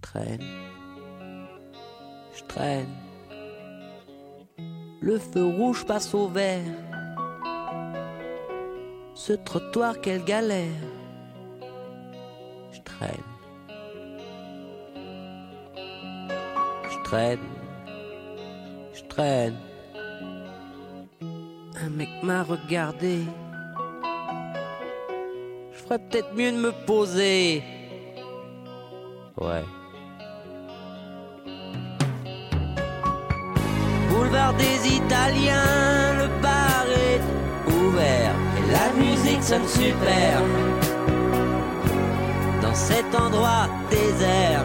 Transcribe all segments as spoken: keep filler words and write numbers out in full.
traîne, je traîne. Le feu rouge passe au vert. Ce trottoir, quelle galère. Je traîne. Je traîne. Je traîne. Un mec m'a regardé. Je ferais peut-être mieux de me poser. Ouais. Boulevard des Italiens, le bar est ouvert et la musique sonne super. Dans cet endroit désert.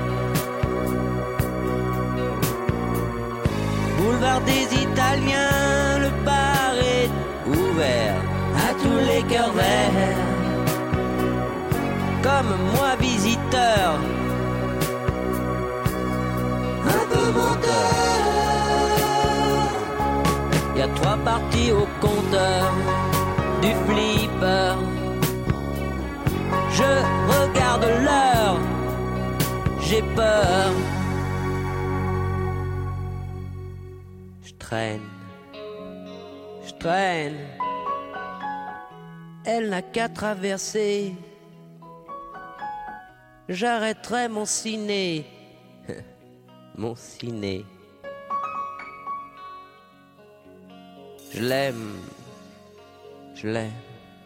Boulevard des Italiens, le bar est ouvert à tous les cœurs verts. Comme moi visiteur, un peu menteur. Y a trois parties au compteur du flipper. Je regarde l'heure, j'ai peur. Je traîne, je traîne. Elle n'a qu'à traverser. J'arrêterai mon ciné, mon ciné. Je l'aime, je l'aime.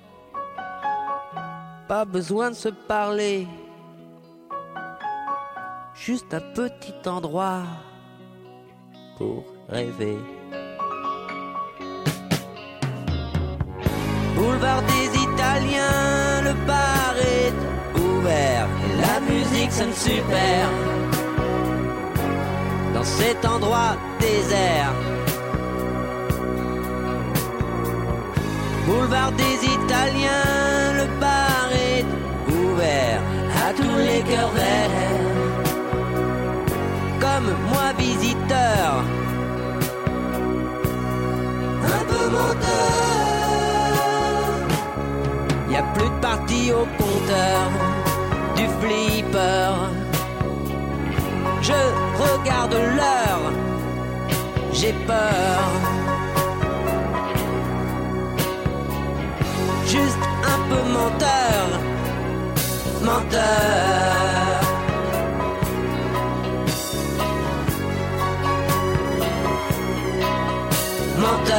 Pas besoin de se parler. Juste un petit endroit pour rêver. Boulevard des Italiens, le bar est ouvert et la musique sonne super. Dans cet endroit désert. Boulevard des Italiens, le bar est ouvert à tous les cœurs verts. Comme moi visiteur, un peu menteur. Y a plus de parties au compteur du flipper. Je regarde l'heure, j'ai peur. Juste un peu menteur, menteur. Menteur.